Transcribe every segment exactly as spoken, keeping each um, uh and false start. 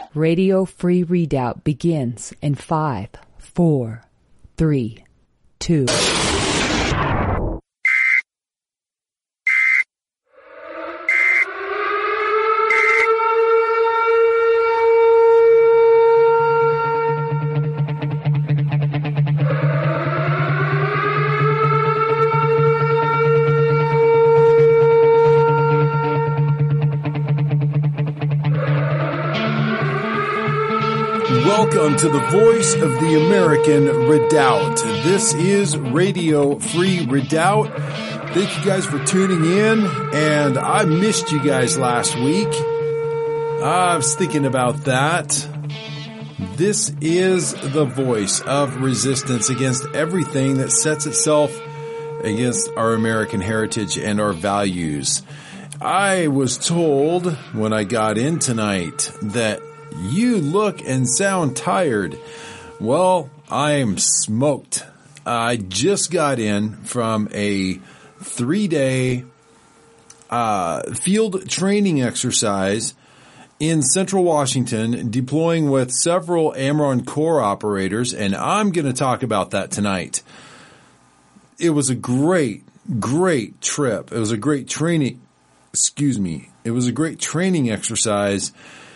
Radio Free Redoubt begins in five, four, three, two. Welcome to the voice of the American Redoubt. This is Radio Free Redoubt. Thank you guys for tuning in, and I missed you guys last week. I was thinking about that. This is the voice of resistance against everything that sets itself against our American heritage and our values. I was told when I got in tonight that you look and sound tired. Well, I'm smoked. I just got in from a three-day uh, field training exercise in Central Washington, deploying with several AMRON Corps operators, and I'm going to talk about that tonight. It was a great, great trip. It was a great training, excuse me, it was a great training exercise.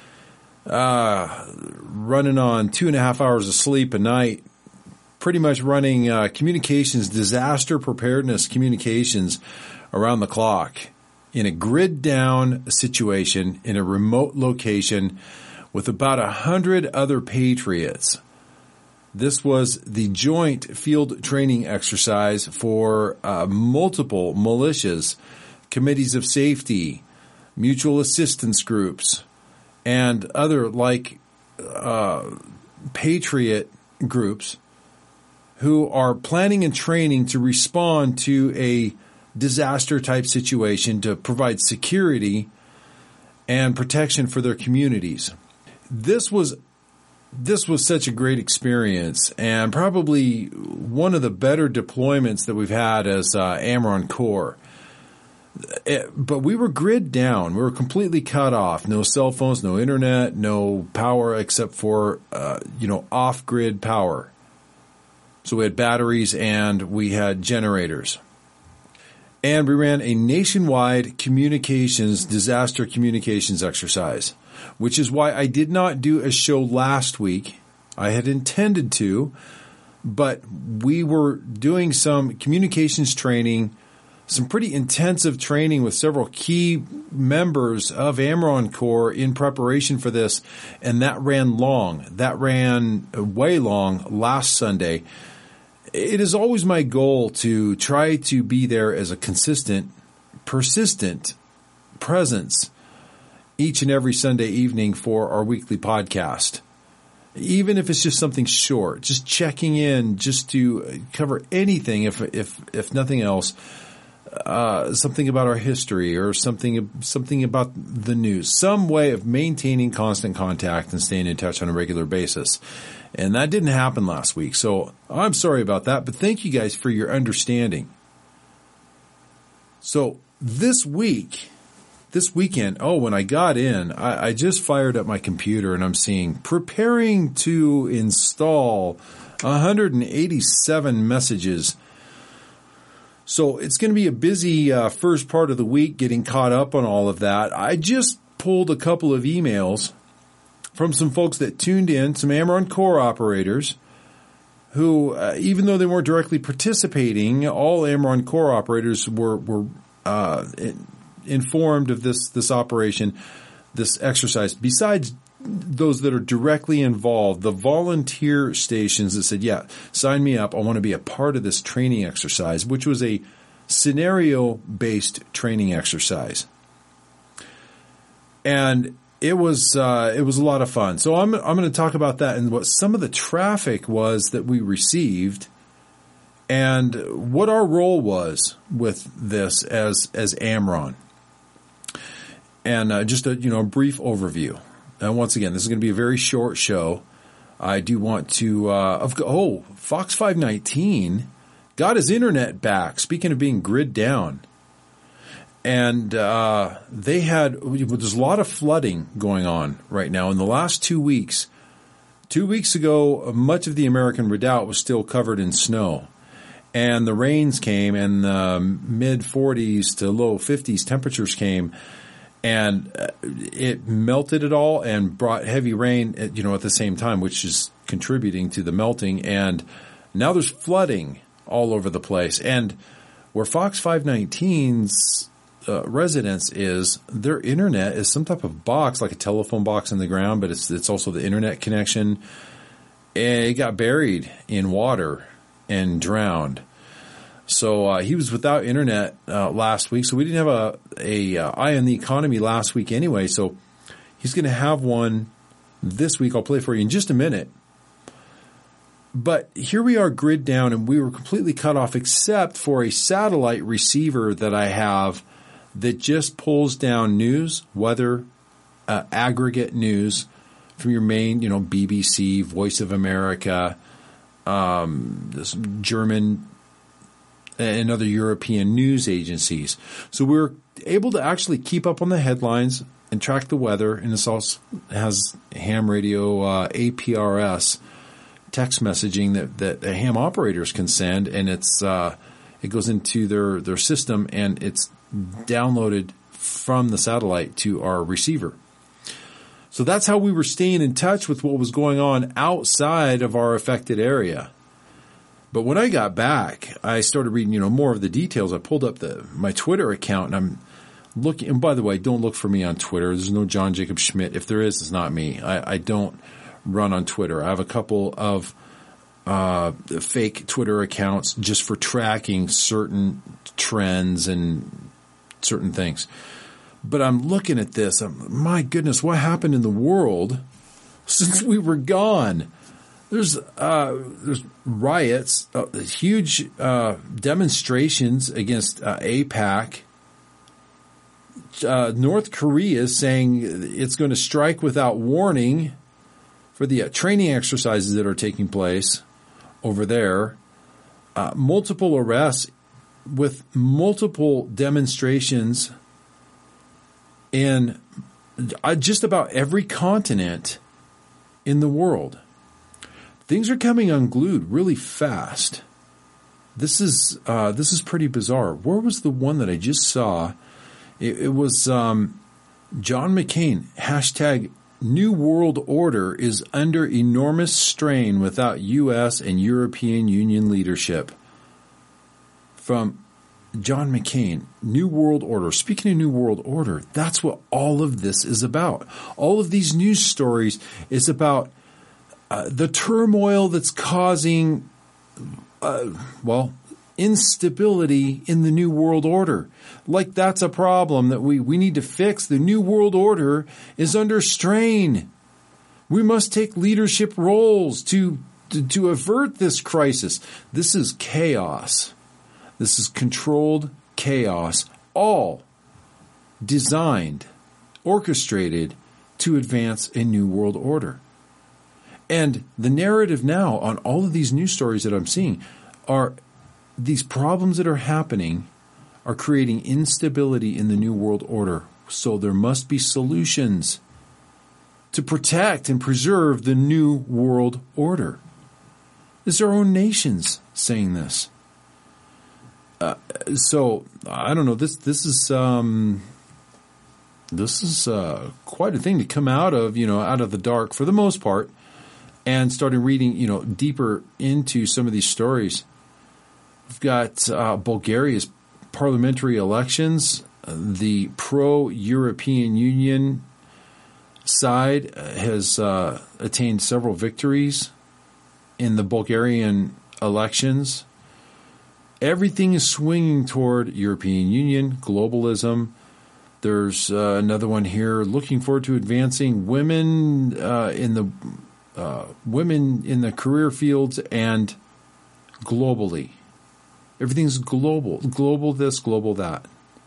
Uh, running on two and a half hours of sleep a night, pretty much running uh, communications, disaster preparedness communications around the clock in a grid down situation in a remote location with about a hundred other patriots. This was the joint field training exercise for uh, multiple militias, committees of safety, mutual assistance groups, and other like uh, patriot groups who are planning and training to respond to a disaster type situation to provide security and protection for their communities. This was this was such a great experience, and probably one of the better deployments that we've had as uh, AMRON Corps. It, but we were grid down. We were completely cut off. No cell phones, no internet, no power except for, uh, you know, off-grid power. So we had batteries and we had generators. And we ran a nationwide communications, disaster communications exercise, which is why I did not do a show last week. I had intended to, but we were doing some communications training, some pretty intensive training with several key members of AMRON Corps in preparation for this, and that ran long. That ran way long last Sunday. It is always my goal to try to be there as a consistent, persistent presence each and every Sunday evening for our weekly podcast. Even if it's just something short, just checking in just to cover anything, if if if nothing else. Uh, something about our history or something something about the news, some way of maintaining constant contact and staying in touch on a regular basis. And that didn't happen last week, so I'm sorry about that, but thank you guys for your understanding. So this week, this weekend, oh, when I got in, I, I just fired up my computer and I'm seeing preparing to install one hundred eighty-seven messages. So it's going to be a busy uh, first part of the week getting caught up on all of that. I just pulled a couple of emails from some folks that tuned in, some AMRON Corps operators who, uh, even though they weren't directly participating, all AMRON Corps operators were, were uh, informed of this, this operation, this exercise. Besides those that are directly involved, the volunteer stations that said, yeah, sign me up. I want to be a part of this training exercise, which was a scenario-based training exercise. And it was uh, it was a lot of fun. So I'm I'm going to talk about that and what some of the traffic was that we received and what our role was with this as as AMRON. And uh, just a you know a brief overview. And once again, this is going to be a very short show. I do want to, uh, oh, Fox five nineteen got his internet back. Speaking of being grid down. And uh, they had – there's a lot of flooding going on right now. In the last two weeks, two weeks ago, much of the American Redoubt was still covered in snow. And the rains came, and the mid forties to low fifties temperatures came, and it melted it all and brought heavy rain at, you know, at the same time, which is contributing to the melting. And now there's flooding all over the place. And where Fox five nineteen's uh, residence is, their internet is some type of box, like a telephone box in the ground, but it's it's also the internet connection. And it got buried in water and drowned. So uh, he was without internet uh, last week. So we didn't have a, a uh, eye on the economy last week anyway. So he's going to have one this week. I'll play for you in just a minute. But here we are grid down, and we were completely cut off except for a satellite receiver that I have that just pulls down news, weather, uh, aggregate news from your main, you know, B B C, Voice of America, um, this German and other European news agencies. So we're able to actually keep up on the headlines and track the weather. And this also has ham radio, uh, A P R S text messaging that, that ham operators can send. And it's, uh, it goes into their, their system, and it's downloaded from the satellite to our receiver. So that's how we were staying in touch with what was going on outside of our affected area. But when I got back, I started reading, you know, more of the details. I pulled up the my Twitter account, and I'm looking. And by the way, don't look for me on Twitter. There's no John Jacob Schmidt. If there is, it's not me. I, I don't run on Twitter. I have a couple of uh, fake Twitter accounts just for tracking certain trends and certain things. But I'm looking at this. I'm, my goodness, what happened in the world since we were gone? There's uh, there's riots, uh, huge uh, demonstrations against uh, AIPAC. Uh, North Korea is saying it's going to strike without warning for the uh, training exercises that are taking place over there. Uh, multiple arrests with multiple demonstrations in just about every continent in the world. Things are coming unglued really fast. This is uh, this is pretty bizarre. Where was the one that I just saw? It, it was um, John McCain, hashtag New World Order is under enormous strain without U S and European Union leadership. From John McCain, New World Order. Speaking of New World Order, that's what all of this is about. All of these news stories is about uh, the turmoil that's causing, uh, well, instability in the New World Order. Like that's a problem that we, we need to fix. The New World Order is under strain. We must take leadership roles to, to, to avert this crisis. This is chaos. This is controlled chaos, all designed, orchestrated to advance a new world order. And the narrative now on all of these news stories that I'm seeing are these problems that are happening are creating instability in the new world order. So there must be solutions to protect and preserve the new world order. It's our own nations saying this. Uh, so I don't know. This this is um, this is uh, quite a thing to come out of, you know, out of the dark for the most part, and started reading, you know, deeper into some of these stories. We've got uh, Bulgaria's parliamentary elections. Uh, the pro-European Union side has uh, attained several victories in the Bulgarian elections. Everything is swinging toward European Union, globalism. There's uh, another one here looking forward to advancing women uh, in the uh, women in the career fields and globally. Everything's global, global this, global that.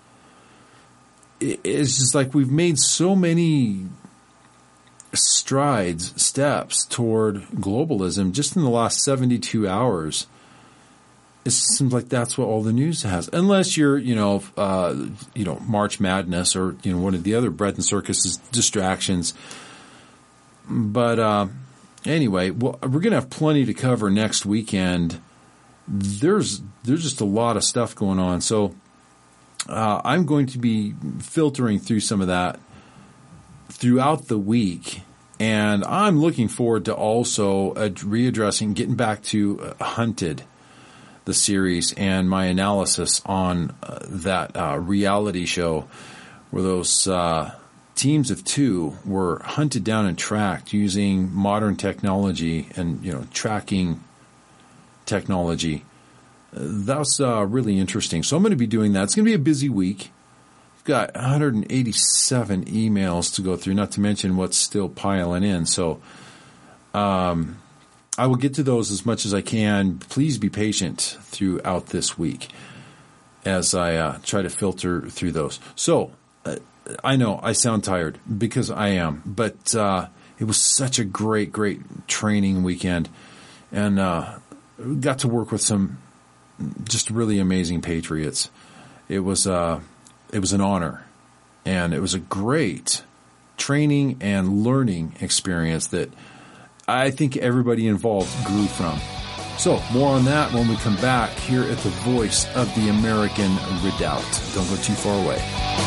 It's just like we've made so many strides, steps toward globalism just in the last seventy-two hours. it seems like that's what all the news has, unless you're, you know, uh, you know, March Madness or, you know, one of the other bread and circus distractions. But uh, anyway, well, we're going to have plenty to cover next weekend. There's there's just a lot of stuff going on, so uh, I'm going to be filtering through some of that throughout the week, and I'm looking forward to also uh, readdressing, getting back to uh, Hunted, the series, and my analysis on uh, that uh, reality show where those uh, teams of two were hunted down and tracked using modern technology and, you know, tracking technology. Uh, that's uh, really interesting. So I'm going to be doing that. It's going to be a busy week. I've got one hundred eighty-seven emails to go through, not to mention what's still piling in. So um I will get to those as much as I can. Please be patient throughout this week as I uh, try to filter through those. So uh, I know I sound tired because I am, but uh, it was such a great, great training weekend, and uh, got to work with some just really amazing Patriots. It was uh, it was an honor, and it was a great training and learning experience that I think everybody involved grew from. So, more on that when we come back here at the Voice of the American Redoubt. Don't go too far away.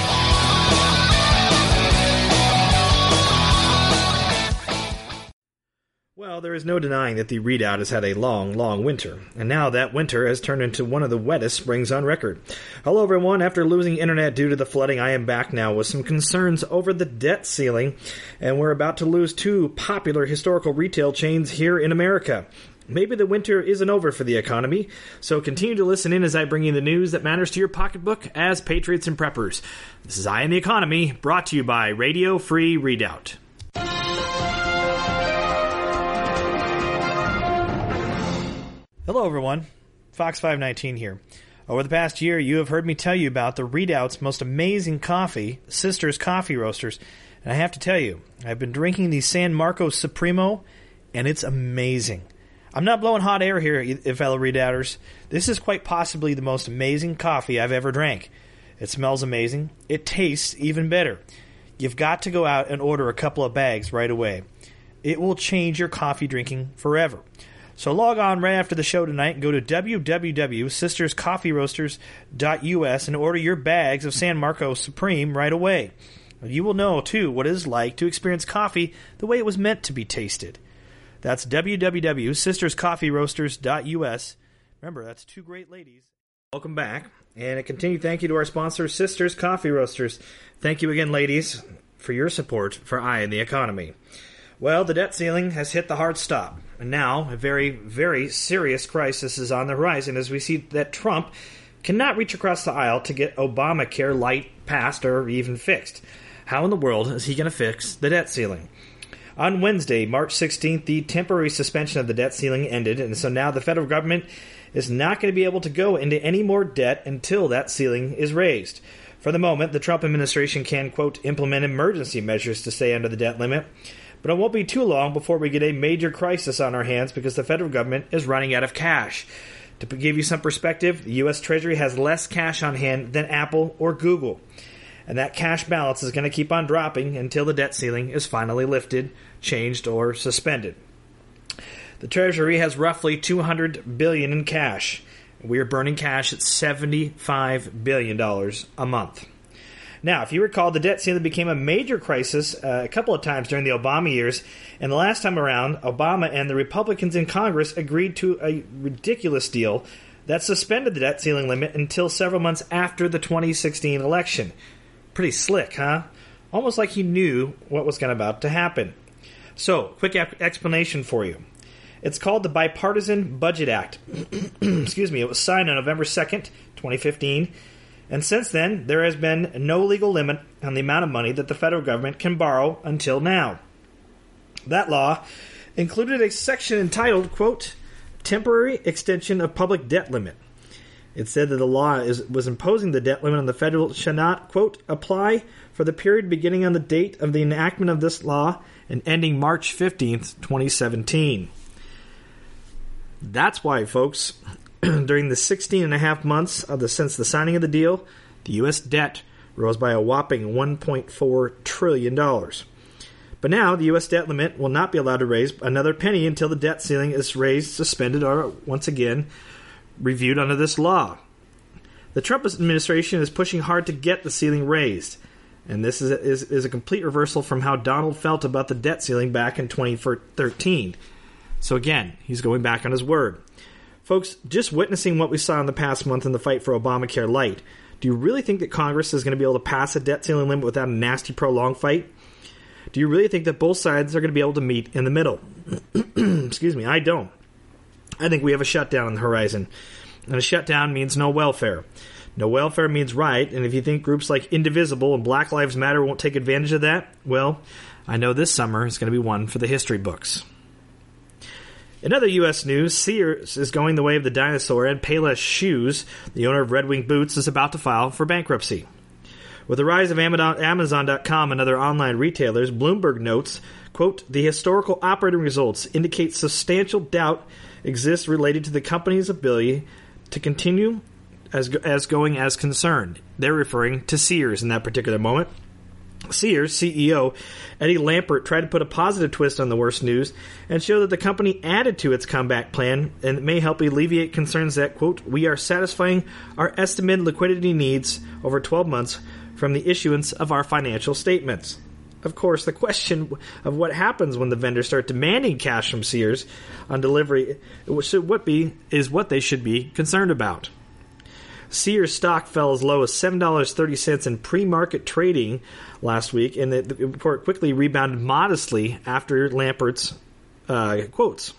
Well, there is no denying that the Redoubt has had a long, long winter, and now that winter has turned into one of the wettest springs on record. Hello, everyone. After losing internet due to the flooding, I am back now with some concerns over the debt ceiling, and we're about to lose two popular historical retail chains here in America. Maybe the winter isn't over for the economy, so continue to listen in as I bring you the news that matters to your pocketbook as Patriots and Preppers. This is Eye on the Economy, brought to you by Radio Free Redoubt. Hello, everyone. Fox five nineteen here. Over the past year, you have heard me tell you about the Redoubt's most amazing coffee, Sisters Coffee Roasters. And I have to tell you, I've been drinking the San Marcos Supremo, and it's amazing. I'm not blowing hot air here, fellow Redoubters. This is quite possibly the most amazing coffee I've ever drank. It smells amazing. It tastes even better. You've got to go out and order a couple of bags right away. It will change your coffee drinking forever. So log on right after the show tonight and go to w w w dot sisters coffee roasters dot u s and order your bags of San Marcos Supreme right away. You will know, too, what it is like to experience coffee the way it was meant to be tasted. That's w w w dot sisters coffee roasters dot u s. Remember, that's two great ladies. Welcome back, and a continued thank you to our sponsor, Sisters Coffee Roasters. Thank you again, ladies, for your support for Eye on the Economy. Well, the debt ceiling has hit the hard stop, and now a very, very serious crisis is on the horizon as we see that Trump cannot reach across the aisle to get Obamacare light passed or even fixed. How in the world is he going to fix the debt ceiling? On Wednesday, March sixteenth, the temporary suspension of the debt ceiling ended, and so now the federal government is not going to be able to go into any more debt until that ceiling is raised. For the moment, the Trump administration can, quote, implement emergency measures to stay under the debt limit, but it won't be too long before we get a major crisis on our hands because the federal government is running out of cash. To give you some perspective, the U S Treasury has less cash on hand than Apple or Google. And that cash balance is going to keep on dropping until the debt ceiling is finally lifted, changed, or suspended. The Treasury has roughly two hundred billion dollars in cash. We are burning cash at seventy-five billion dollars a month. Now, if you recall, the debt ceiling became a major crisis uh, a couple of times during the Obama years, and the last time around, Obama and the Republicans in Congress agreed to a ridiculous deal that suspended the debt ceiling limit until several months after the twenty sixteen election. Pretty slick, huh? Almost like he knew what was going about to happen. So, quick ap- explanation for you. It's called the Bipartisan Budget Act. Excuse me. It was signed on November second, twenty fifteen. And since then, there has been no legal limit on the amount of money that the federal government can borrow until now. That law included a section entitled, quote, Temporary Extension of Public Debt Limit. It said that the law is, was imposing the debt limit on the federal shall not, quote, apply for the period beginning on the date of the enactment of this law and ending March fifteenth, twenty seventeen. That's why, folks, During the sixteen and a half months of the, since the signing of the deal, the U S debt rose by a whopping one point four trillion dollars. But now the U S debt limit will not be allowed to raise another penny until the debt ceiling is raised, suspended, or once again reviewed under this law. The Trump administration is pushing hard to get the ceiling raised, and this is a, is, is a complete reversal from how Donald felt about the debt ceiling back in twenty thirteen. So again, he's going back on his word. Folks, just witnessing what we saw in the past month in the fight for Obamacare Light, do you really think that Congress is going to be able to pass a debt ceiling limit without a nasty prolonged fight? Do you really think that both sides are going to be able to meet in the middle? Excuse me, I don't. I think we have a shutdown on the horizon. And a shutdown means no welfare. No welfare means riot, and if you think groups like Indivisible and Black Lives Matter won't take advantage of that, well, I know this summer is going to be one for the history books. In other U S news, Sears is going the way of the dinosaur, and Payless Shoes, the owner of Red Wing Boots, is about to file for bankruptcy. With the rise of Amazon dot com and other online retailers, Bloomberg notes, quote, the historical operating results indicate substantial doubt exists related to the company's ability to continue as as going as concerned. They're referring to Sears in that particular moment. Sears C E O Eddie Lampert tried to put a positive twist on the worst news and show that the company added to its comeback plan and it may help alleviate concerns that, quote, we are satisfying our estimated liquidity needs over twelve months from the issuance of our financial statements. Of course, the question of what happens when the vendors start demanding cash from Sears on delivery should what be is what they should be concerned about. Sears stock fell as low as seven dollars and thirty cents in pre-market trading last week, and the report quickly rebounded modestly after Lampert's uh, quotes.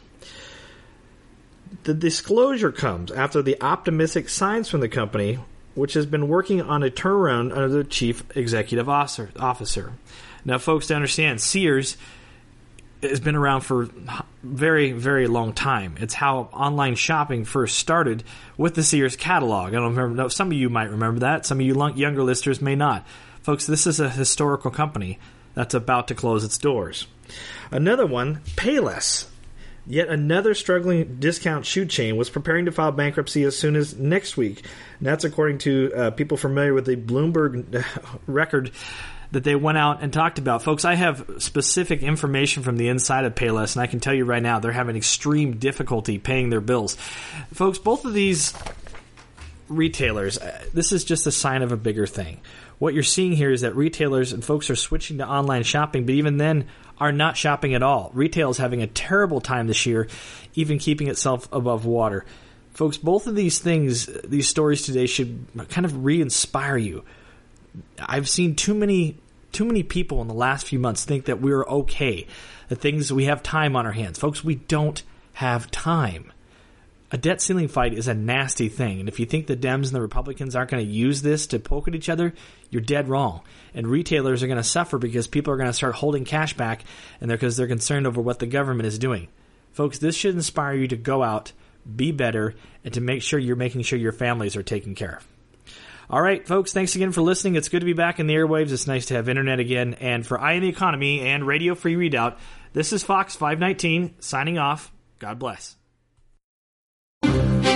The disclosure comes after the optimistic signs from the company, which has been working on a turnaround under the chief executive officer. Now, folks, to understand, Sears has been around for a very, very long time. It's how online shopping first started with the Sears catalog. I don't remember. Some of you might remember that. Some of you younger listeners may not. Folks, this is a historical company that's about to close its doors. Another one, Payless. Yet another struggling discount shoe chain was preparing to file bankruptcy as soon as next week. And that's according to uh, people familiar with the Bloomberg record that they went out and talked about. Folks, I have specific information from the inside of Payless, and I can tell you right now they're having extreme difficulty paying their bills. Folks, both of these retailers, this is just a sign of a bigger thing. What you're seeing here is that retailers and folks are switching to online shopping, but even then are not shopping at all. Retail is having a terrible time this year, even keeping itself above water. Folks, both of these things, these stories today should kind of re-inspire you. I've seen too many too many people in the last few months think that we're okay, that things we have time on our hands. Folks, we don't have time. A debt ceiling fight is a nasty thing, and if you think the Dems and the Republicans aren't going to use this to poke at each other, you're dead wrong. And retailers are going to suffer because people are going to start holding cash back, and they're because they're concerned over what the government is doing. Folks, this should inspire you to go out, be better, and to make sure you're making sure your families are taken care of. All right, folks, thanks again for listening. It's good to be back in the airwaves. It's nice to have internet again. And for Eye on the Economy and Radio Free Redoubt, this is Fox five nineteen signing off. God bless. We're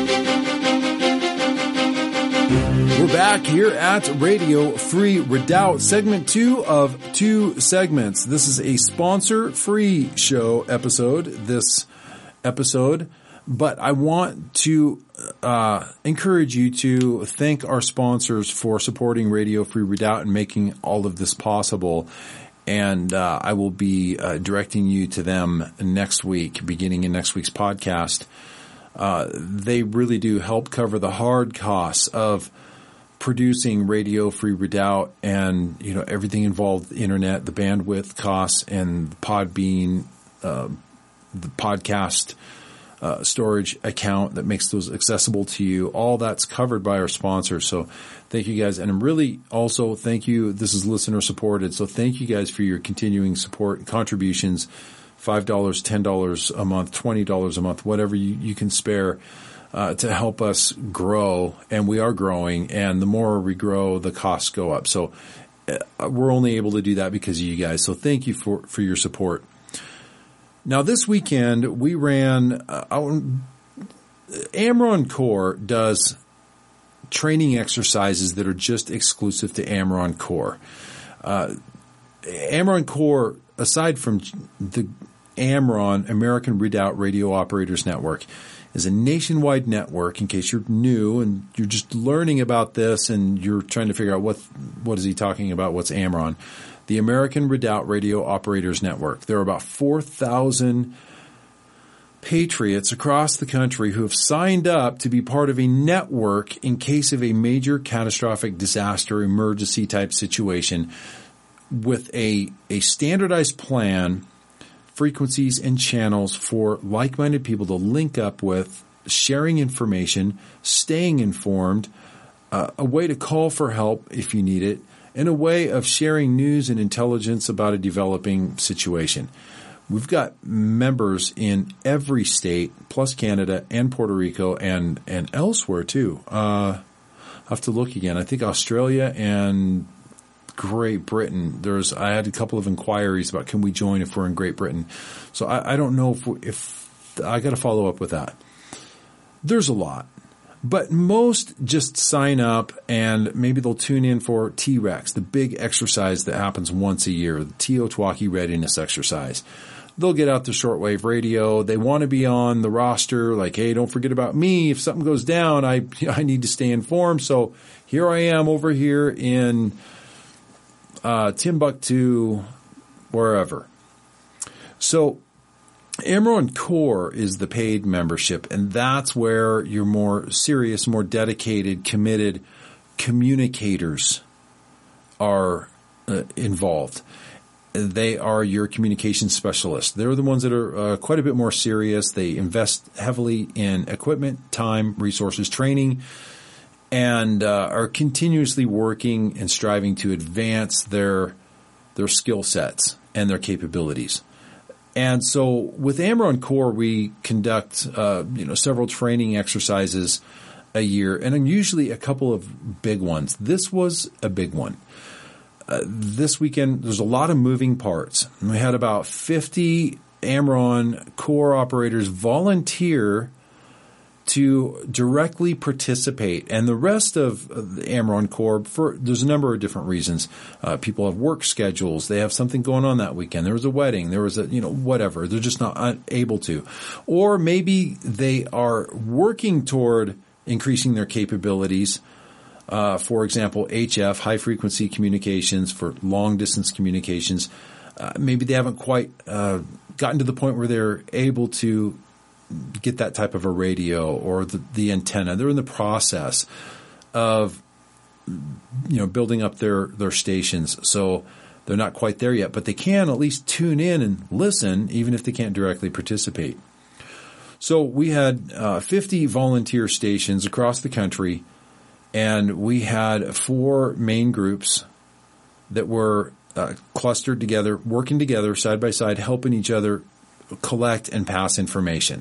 back here at Radio Free Redoubt, segment two of two segments. This is a sponsor-free show episode, this episode. But I want to uh, encourage you to thank our sponsors for supporting Radio Free Redoubt and making all of this possible. And uh, I will be uh, directing you to them next week, beginning in next week's podcast. Uh, they really do help cover the hard costs of producing Radio Free Redoubt and, you know, everything involved, the internet, the bandwidth costs, and the Podbean, uh, the podcast Uh, storage account that makes those accessible to you. All that's covered by our sponsors. So thank you guys. And I'm really also thank you. This is listener supported. So thank you guys for your continuing support and contributions. five dollars, ten dollars a month, twenty dollars a month, whatever you, you can spare uh, to help us grow. And we are growing. And the more we grow, the costs go up. So uh, we're only able to do that because of you guys. So thank you for, for your support. Now, this weekend, we ran, uh, Amron Corps does training exercises that are just exclusive to Amron Corps. Uh, Amron Corps, aside from the Amron, American Redoubt Radio Operators Network, is a nationwide network. In case you're new and you're just learning about this and you're trying to figure out what what is he talking about, what's Amron, the American Redoubt Radio Operators Network. There are about four thousand patriots across the country who have signed up to be part of a network in case of a major catastrophic disaster, emergency type situation, with a, a standardized plan, frequencies and channels for like-minded people to link up with, sharing information, staying informed, uh, a way to call for help if you need it, and a way of sharing news and intelligence about a developing situation. We've got members in every state, plus Canada and Puerto Rico and, and elsewhere too. Uh, I'll have to look again. I think Australia and Great Britain. There's, I had a couple of inquiries about can we join if we're in Great Britain. So I, I don't know if, we, if I got to follow up with that. There's a lot, but most just sign up and maybe they'll tune in for T REX, the big exercise that happens once a year, the Teotihuacan Readiness Exercise. They'll get out the shortwave radio. They want to be on the roster. Like, hey, don't forget about me. If something goes down, I I need to stay informed. So here I am over here in uh, Timbuktu, wherever. So Amron Corps is the paid membership, and that's where your more serious, more dedicated, committed communicators are uh, involved. They are your communication specialists. They're the ones that are uh, quite a bit more serious. They invest heavily in equipment, time, resources, training, and uh, are continuously working and striving to advance their their skill sets and their capabilities. And so with Amron Corps, we conduct uh, you know several training exercises a year, and usually a couple of big ones. This was a big one. Uh, this weekend, there's a lot of moving parts. We had about fifty Amron Corps operators volunteer to directly participate. And the rest of the Amron Corps, for, there's a number of different reasons. Uh, people have work schedules. They have something going on that weekend. There was a wedding. There was a, you know, whatever. They're just not able to. Or maybe they are working toward increasing their capabilities. Uh, for example, H F, high-frequency communications for long-distance communications. Uh, maybe they haven't quite uh, gotten to the point where they're able to get that type of a radio or the, the antenna. They're in the process of, you know, building up their, their stations. So they're not quite there yet, but they can at least tune in and listen, even if they can't directly participate. So we had uh, fifty volunteer stations across the country. And we had four main groups that were uh, clustered together, working together side by side, helping each other collect and pass information.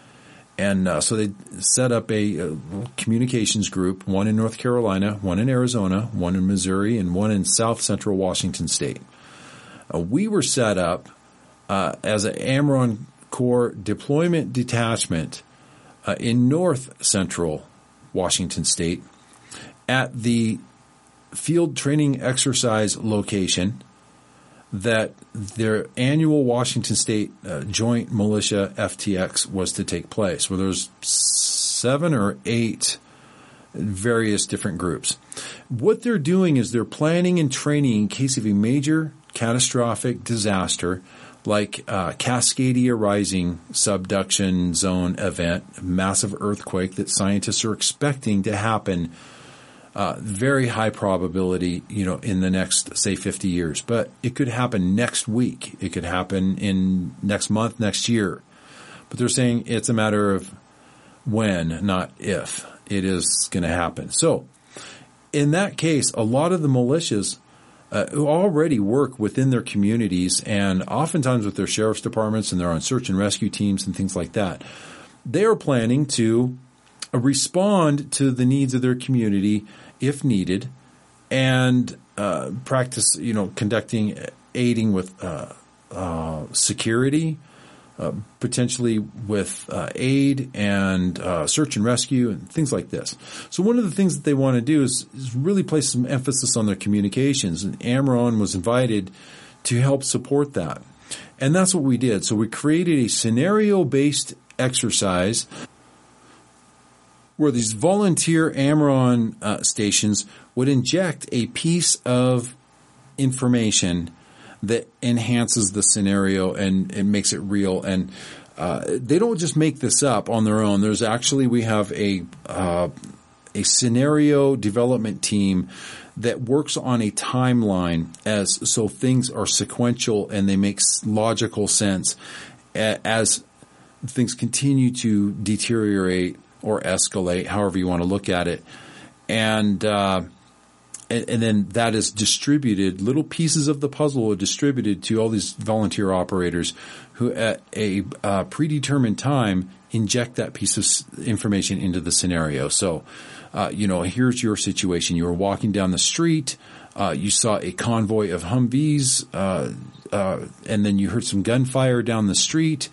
And uh, so they set up a, a communications group, one in North Carolina, one in Arizona, one in Missouri, and one in South Central Washington State. Uh, we were set up uh, as an Amron Corps deployment detachment uh, in North Central Washington State, at the field training exercise location that their annual Washington State uh, Joint Militia F T X was to take place, where there's seven or eight various different groups. What they're doing is they're planning and training in case of a major catastrophic disaster like uh, Cascadia Rising subduction zone event, massive earthquake that scientists are expecting to happen Uh, very high probability, you know, in the next, say, fifty years. But it could happen next week. It could happen in next month, next year. But they're saying it's a matter of when, not if, it is going to happen. So in that case, a lot of the militias uh, who already work within their communities and oftentimes with their sheriff's departments, and they're on search and rescue teams and things like that, they are planning to respond to the needs of their community if needed, and uh, practice, you know, conducting, aiding with uh, uh, security, uh, potentially with uh, aid and uh, search and rescue and things like this. So one of the things that they want to do is, is really place some emphasis on their communications. And AmRRON was invited to help support that. And that's what we did. So we created a scenario-based exercise where these volunteer AmRRON uh, stations would inject a piece of information that enhances the scenario and, and makes it real. And uh, they don't just make this up on their own. There's actually, we have a uh, a scenario development team that works on a timeline as so things are sequential and they make logical sense as things continue to deteriorate or escalate, however you want to look at it. And, uh, and, and then that is distributed, little pieces of the puzzle are distributed to all these volunteer operators who at a uh, predetermined time inject that piece of information into the scenario. So, uh, you know, here's your situation. You were walking down the street. Uh, you saw a convoy of Humvees, uh, uh, and then you heard some gunfire down the street.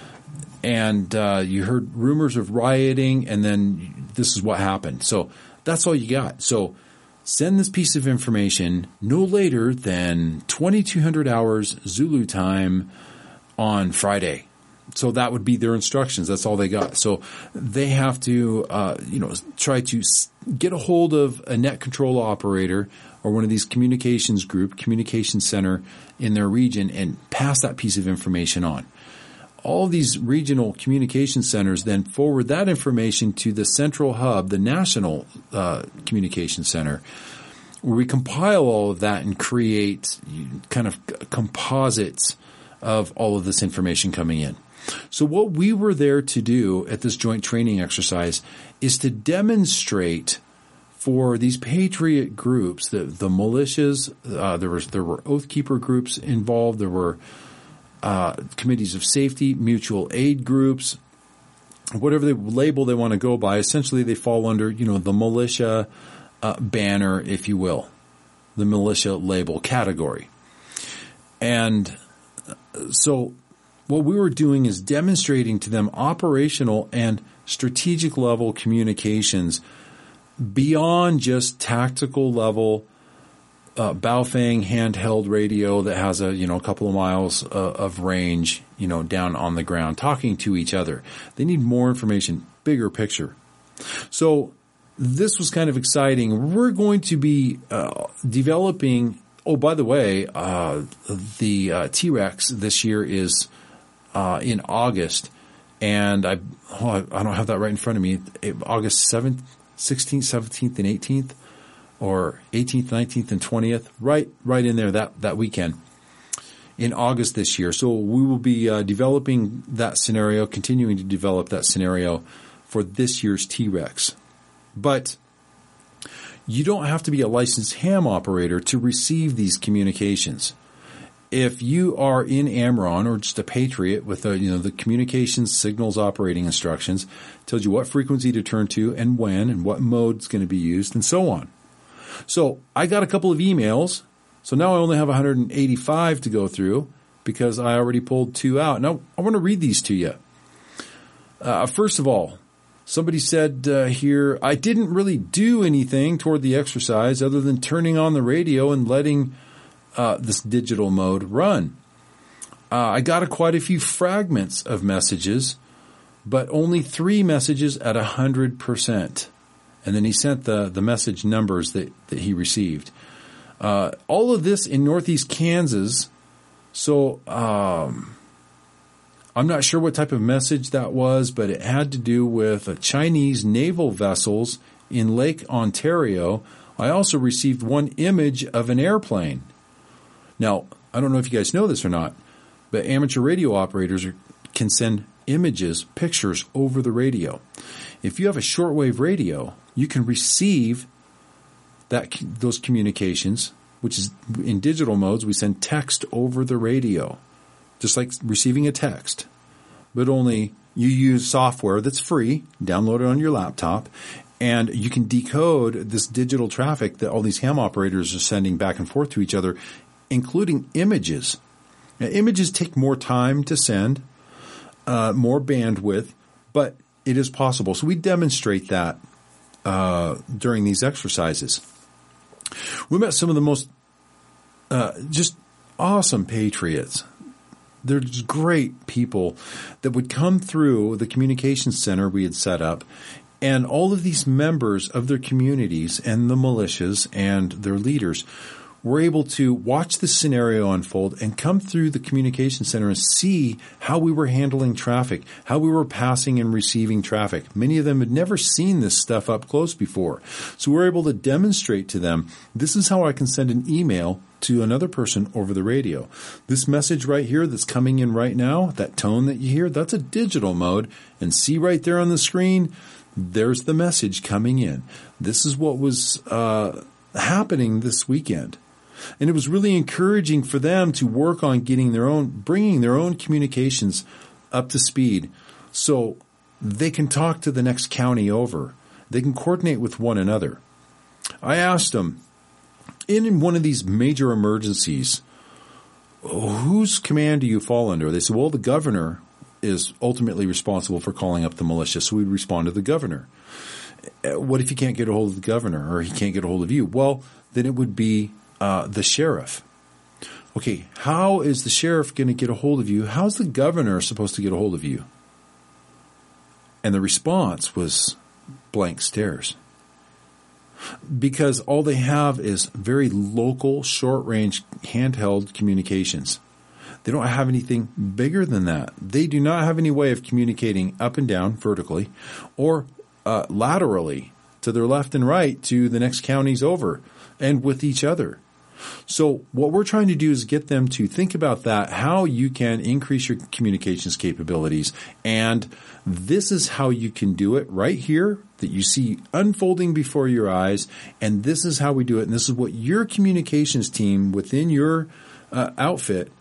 And uh, you heard rumors of rioting, and then this is what happened. So that's all you got. So send this piece of information no later than twenty-two hundred hours Zulu time on Friday. So that would be their instructions. That's all they got. So they have to, uh, you know, try to get a hold of a net control operator or one of these communications group, communication center in their region, and pass that piece of information on. All these regional communication centers then forward that information to the central hub, the national uh, communication center, where we compile all of that and create kind of composites of all of this information coming in. So what we were there to do at this joint training exercise is to demonstrate for these patriot groups, the, the militias, uh, there was there were Oath Keeper groups involved, there were Uh, committees of safety, mutual aid groups, whatever the label they want to go by. Essentially, they fall under, you know, the militia uh, banner, if you will, the militia label category. And so what we were doing is demonstrating to them operational and strategic level communications beyond just tactical level Uh, Baofeng handheld radio that has a, you know, a couple of miles uh, of range, you know, down on the ground, talking to each other. They need more information, bigger picture. So this was kind of exciting. We're going to be uh, developing, oh, by the way, uh, the uh, T-Rex this year is uh, in August, and I, oh, I don't have that right in front of me, August seventh, sixteenth, seventeenth, and eighteenth. Or eighteenth, nineteenth, and twentieth, right, right in there that, that weekend in August this year. So we will be uh, developing that scenario, continuing to develop that scenario for this year's T-Rex. But you don't have to be a licensed ham operator to receive these communications. If you are in AmRRON or just a patriot with a, you know, the communications signals operating instructions, tells you what frequency to turn to and when and what mode is going to be used and so on. So I got a couple of emails. So now I only have one hundred eighty-five to go through because I already pulled two out. Now I want to read these to you. Uh, first of all, somebody said uh, here, I didn't really do anything toward the exercise other than turning on the radio and letting uh, this digital mode run. Uh, I got a, quite a few fragments of messages, but only three messages at one hundred percent. And then he sent the, the message numbers that, that he received. Uh, all of this in northeast Kansas. So um, I'm not sure what type of message that was, but it had to do with uh, Chinese naval vessels in Lake Ontario. I also received one image of an airplane. Now, I don't know if you guys know this or not, but amateur radio operators are, can send images, pictures over the radio. If you have a shortwave radio, you can receive that those communications, which is in digital modes. We send text over the radio, just like receiving a text, but only you use software that's free, download it on your laptop, and you can decode this digital traffic that all these ham operators are sending back and forth to each other, including images. Now, images take more time to send. uh, more bandwidth, but it is possible. So we demonstrate that uh, during these exercises. We met some of the most uh, just awesome patriots. They're just great people that would come through the communications center we had set up, and all of these members of their communities and the militias and their leaders were able to watch the scenario unfold and come through the communication center and see how we were handling traffic, how we were passing and receiving traffic. Many of them had never seen this stuff up close before. So we're able to demonstrate to them, this is how I can send an email to another person over the radio. This message right here that's coming in right now, that tone that you hear, that's a digital mode. And see right there on the screen, there's the message coming in. This is what was uh, happening this weekend. And it was really encouraging for them to work on getting their own, bringing their own communications up to speed so they can talk to the next county over. They can coordinate with one another. I asked them, in one of these major emergencies, whose command do you fall under? They said, well, the governor is ultimately responsible for calling up the militia, so we'd respond to the governor. What if you can't get a hold of the governor or he can't get a hold of you? Well, then it would be Uh, the sheriff. Okay, how is the sheriff going to get a hold of you? How's the governor supposed to get a hold of you? And the response was blank stares. Because all they have is very local, short-range, handheld communications. They don't have anything bigger than that. They do not have any way of communicating up and down vertically or uh, laterally to their left and right to the next counties over and with each other. So what we're trying to do is get them to think about that, how you can increase your communications capabilities. And this is how you can do it right here that you see unfolding before your eyes. And this is how we do it. And this is what your communications team within your uh, outfit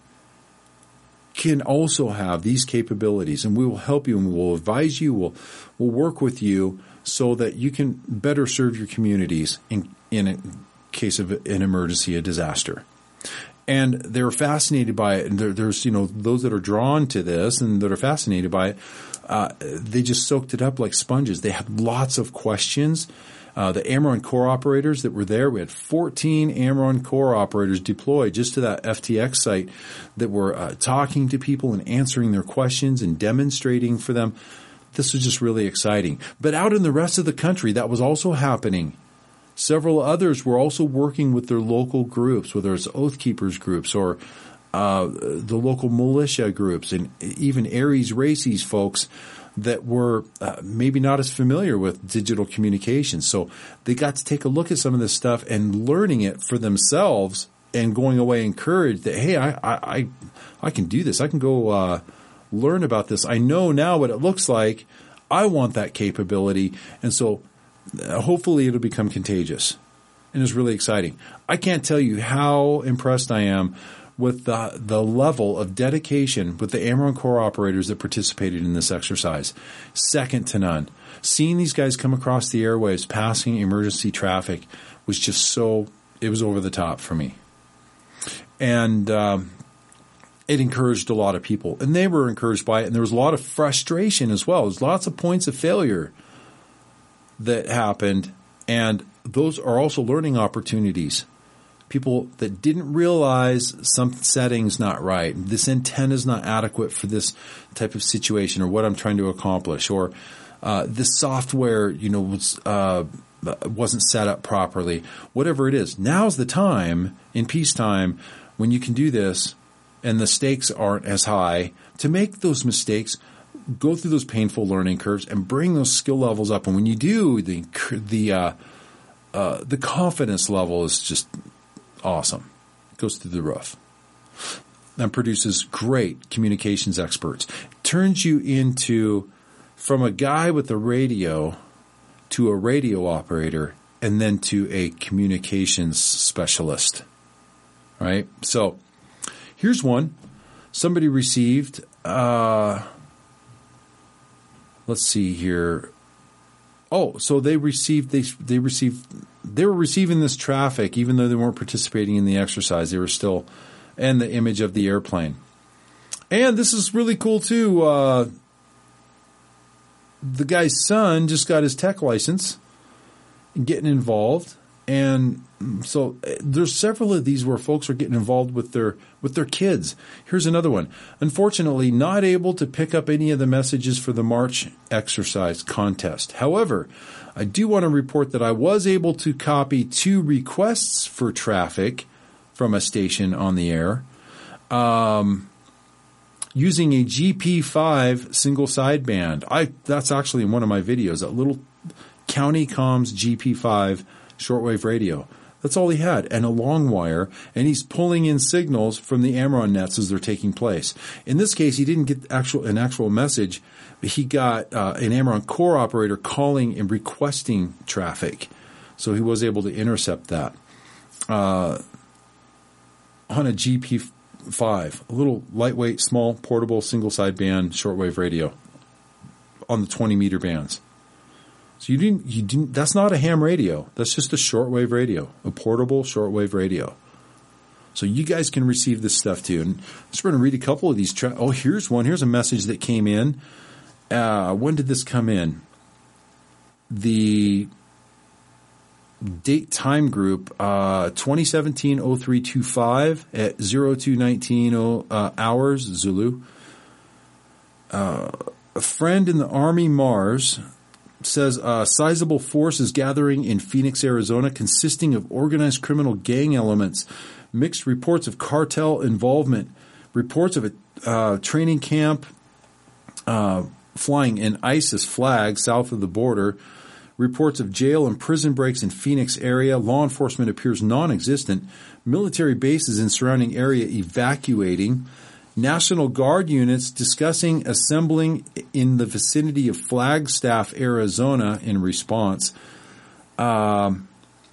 can also have, these capabilities. And we will help you and we will advise you. We'll, we'll work with you so that you can better serve your communities in, in a case of an emergency, a disaster. And they were fascinated by it. And there, there's, you know, those that are drawn to this and that are fascinated by it, uh, they just soaked it up like sponges. They had lots of questions. Uh, the Amaron core operators that were there, we had fourteen Amaron core operators deployed just to that F T X site that were uh, talking to people and answering their questions and demonstrating for them. This was just really exciting. But out in the rest of the country, that was also happening. Several others were also working with their local groups, whether it's Oath Keepers groups or uh, the local militia groups and even Aries Races folks that were uh, maybe not as familiar with digital communications. So they got to take a look at some of this stuff and learning it for themselves and going away encouraged that, hey, I I, I can do this. I can go uh, learn about this. I know now what it looks like. I want that capability. And so hopefully it'll become contagious, and it's really exciting. I can't tell you how impressed I am with the the level of dedication with the Amaron core operators that participated in this exercise. Second to none. Seeing these guys come across the airwaves, passing emergency traffic, was just so, it was over the top for me. And um, it encouraged a lot of people, and they were encouraged by it, and there was a lot of frustration as well. There's lots of points of failure that happened, and those are also learning opportunities. People that didn't realize some setting's not right. This antenna is not adequate for this type of situation or what I'm trying to accomplish, or uh, this software, you know, was uh, wasn't set up properly. Whatever it is, now's the time in peacetime when you can do this, and the stakes aren't as high to make those mistakes. Go through those painful learning curves and bring those skill levels up. And when you do, the the uh, uh, the confidence level is just awesome. It goes through the roof. And produces great communications experts. Turns you into, from a guy with a radio to a radio operator, and then to a communications specialist. Right? So here's one. Somebody received... Uh, Let's see here. Oh, so they received they they received they were receiving this traffic even though they weren't participating in the exercise. They were still, and the image of the airplane. And this is really cool too. Uh, the guy's son just got his tech license, getting involved, and so there's several of these where folks are getting involved with their with their kids. Here's another one. Unfortunately, not able to pick up any of the messages for the March exercise contest. However, I do want to report that I was able to copy two requests for traffic from a station on the air um, using a G P five single sideband. I that's actually in one of my videos, a little County Comms G P five shortwave radio. That's all he had, and a long wire, and he's pulling in signals from the Amron nets as they're taking place. In this case, he didn't get actual an actual message, but he got uh, an Amron core operator calling and requesting traffic, so he was able to intercept that uh, on a G P five, a little lightweight, small, portable, single sideband shortwave radio on the twenty meter bands. So you didn't, you didn't, that's not a ham radio. That's just a shortwave radio, a portable shortwave radio. So you guys can receive this stuff too. And I'm just going to read a couple of these. Tra- oh, here's one. Here's a message that came in. Uh, when did this come in? The date time group, uh, twenty seventeen oh three twenty-five at oh two nineteen uh, hours, Zulu. Uh, a friend in the Army Mars says a sizable force is gathering in Phoenix, Arizona, consisting of organized criminal gang elements, mixed reports of cartel involvement, reports of a uh, training camp uh, flying an ISIS flag south of the border, reports of jail and prison breaks in Phoenix area. Law enforcement appears non-existent. Military bases in surrounding area evacuating. National Guard units discussing assembling in the vicinity of Flagstaff, Arizona in response. Um,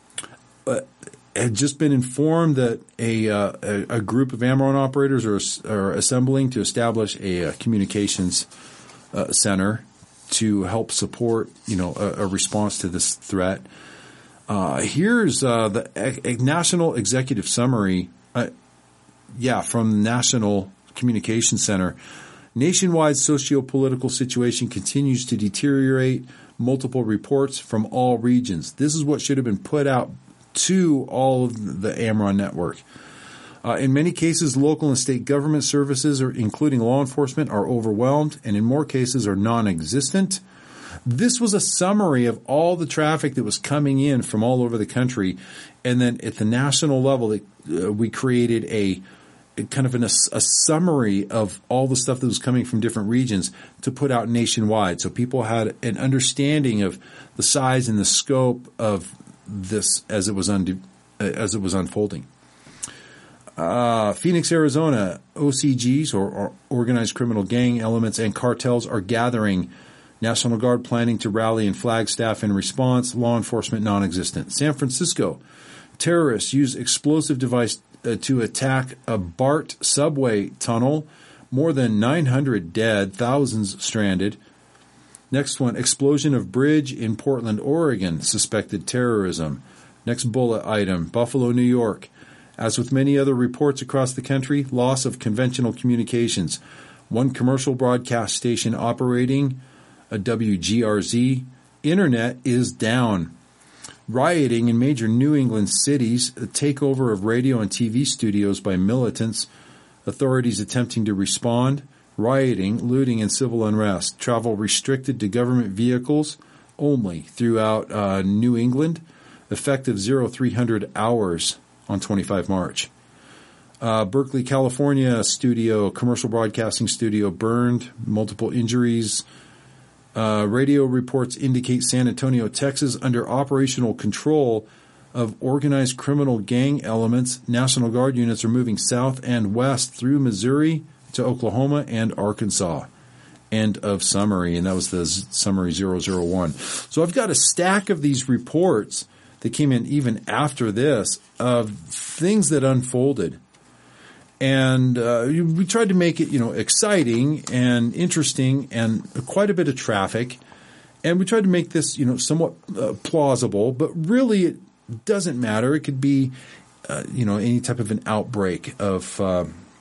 had just been informed that a, uh, a, a group of Amron operators are, are assembling to establish a, a communications uh, center to help support, you know, a, a response to this threat. Uh, here's uh, the a, a National Executive Summary, uh, yeah, from National Communications Center. Nationwide socio-political situation continues to deteriorate. Multiple reports from all regions. This is what should have been put out to all of the Amron network. Uh, in many cases, local and state government services, are, including law enforcement, are overwhelmed, and in more cases are non-existent. This was a summary of all the traffic that was coming in from all over the country, and then at the national level, it, uh, we created a kind of an, a, a summary of all the stuff that was coming from different regions to put out nationwide. So people had an understanding of the size and the scope of this as it was un, as it was unfolding. Uh, Phoenix, Arizona, O C Gs, or, or organized criminal gang elements and cartels, are gathering. National Guard planning to rally in Flagstaff in response. Law enforcement non-existent. San Francisco, terrorists use explosive device Uh, to attack a BART subway tunnel. More than nine hundred dead, thousands stranded. Next one, explosion of bridge in Portland, Oregon, suspected terrorism. Next bullet item, Buffalo, New York. As with many other reports across the country, loss of conventional communications. One commercial broadcast station operating, a W G R Z. Internet is down. Rioting in major New England cities, a takeover of radio and T V studios by militants, authorities attempting to respond, rioting, looting, and civil unrest. Travel restricted to government vehicles only throughout uh, New England, effective three hundred hours on twenty-fifth of March. Uh, Berkeley, California studio, commercial broadcasting studio burned, multiple injuries. Uh, radio reports indicate San Antonio, Texas, under operational control of organized criminal gang elements. National Guard units are moving south and west through Missouri to Oklahoma and Arkansas. End of summary, and that was the z- summary zero zero one. So I've got a stack of these reports that came in even after this of things that unfolded. And uh, we tried to make it, you know, exciting and interesting and quite a bit of traffic. And we tried to make this, you know, somewhat uh, plausible, but really it doesn't matter. It could be, uh, you know, any type of an outbreak of uh,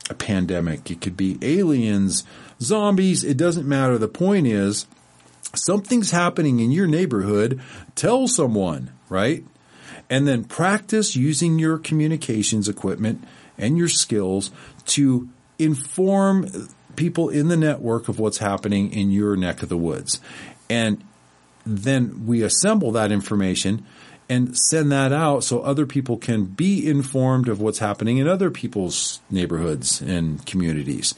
a pandemic. It could be aliens, zombies. It doesn't matter. The point is, something's happening in your neighborhood. Tell someone, right? And then practice using your communications equipment and your skills to inform people in the network of what's happening in your neck of the woods. And then we assemble that information and send that out so other people can be informed of what's happening in other people's neighborhoods and communities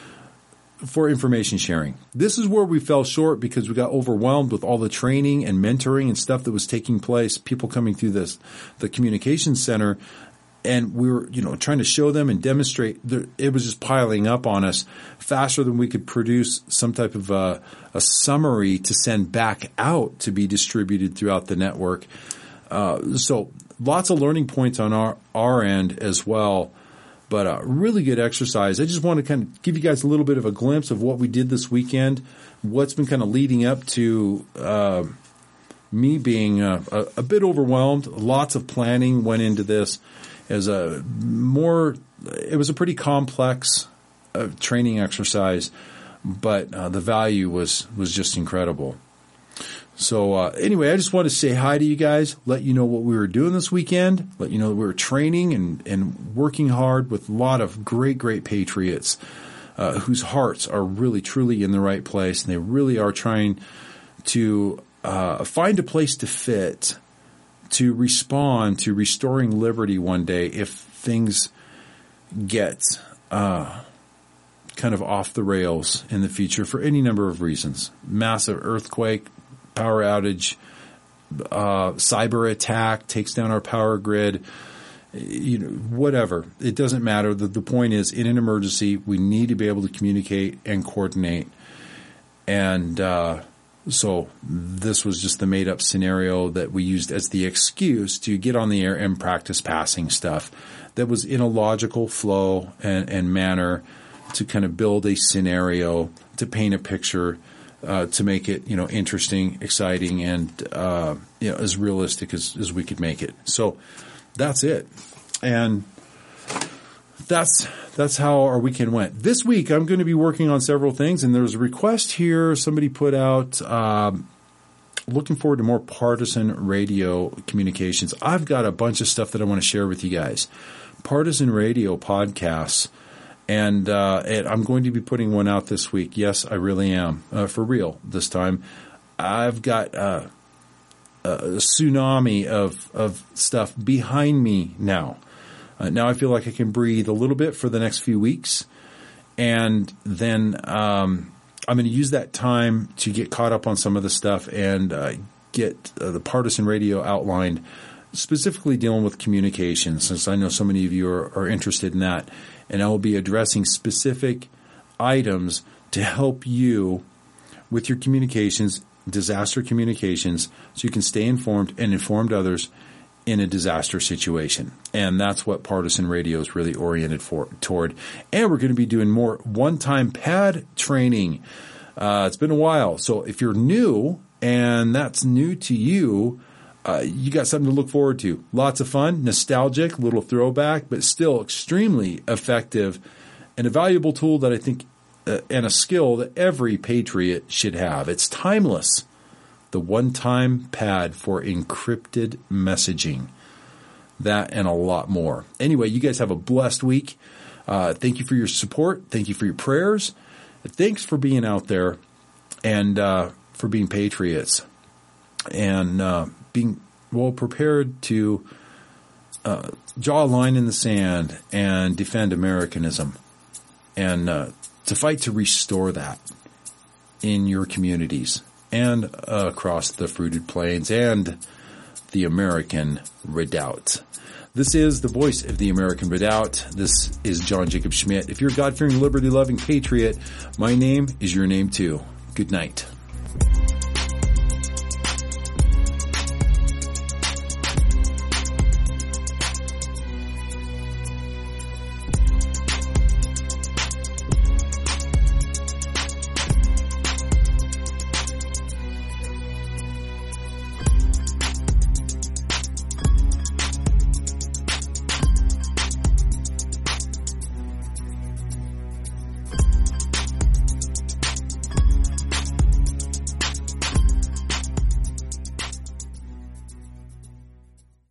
for information sharing. This is where we fell short because we got overwhelmed with all the training and mentoring and stuff that was taking place, people coming through this, the communications center. And we were, you know, trying to show them and demonstrate. It was just piling up on us faster than we could produce some type of a, a summary to send back out to be distributed throughout the network. Uh, so lots of learning points on our, our end as well, but a really good exercise. I just want to kind of give you guys a little bit of a glimpse of what we did this weekend, what's been kind of leading up to uh, me being uh, a, a bit overwhelmed. Lots of planning went into this. As a more, it was a pretty complex uh, training exercise, but uh, the value was was just incredible. So uh, anyway, I just want to say hi to you guys, let you know what we were doing this weekend, let you know that we were training and, and working hard with a lot of great, great patriots uh, whose hearts are really, truly in the right place. And they really are trying to uh, find a place to fit, to respond to restoring liberty one day if things get uh, kind of off the rails in the future for any number of reasons. Massive earthquake, power outage, uh, cyber attack takes down our power grid, you know, whatever. It doesn't matter. The, the point is, in an emergency, we need to be able to communicate and coordinate. And uh, so this was just the made-up scenario that we used as the excuse to get on the air and practice passing stuff that was in a logical flow and, and manner to kind of build a scenario, to paint a picture, Uh, to make it, you know, interesting, exciting, and uh, you know, as realistic as, as we could make it. So that's it, and that's that's how our weekend went. This week, I'm going to be working on several things, and there's a request here. Somebody put out, um, looking forward to more partisan radio communications. I've got a bunch of stuff that I want to share with you guys. Partisan radio podcasts. And, uh, and I'm going to be putting one out this week. Yes, I really am, uh, for real this time. I've got uh, a tsunami of of stuff behind me now. Uh, now I feel like I can breathe a little bit for the next few weeks. And then um, I'm going to use that time to get caught up on some of the stuff and uh, get uh, the partisan radio outlined, specifically dealing with communications, since I know so many of you are, are interested in that. And I will be addressing specific items to help you with your communications, disaster communications, so you can stay informed and informed others in a disaster situation. And that's what partisan radio is really oriented for toward. And we're going to be doing more one-time pad training. Uh, it's been a while. So if you're new and that's new to you, Uh, you got something to look forward to. Lots of fun, nostalgic, little throwback, but still extremely effective and a valuable tool that I think uh, and a skill that every patriot should have. It's timeless. The one-time pad for encrypted messaging. That and a lot more. Anyway, you guys have a blessed week. Uh, thank you for your support. Thank you for your prayers. Thanks for being out there and uh, for being patriots. And uh, being well prepared to uh, draw a line in the sand and defend Americanism and uh, to fight to restore that in your communities and uh, across the fruited plains and the American Redoubt. This is the voice of the American Redoubt. This is John Jacob Schmidt. If you're a God-fearing, liberty-loving patriot, my name is your name too. Good night.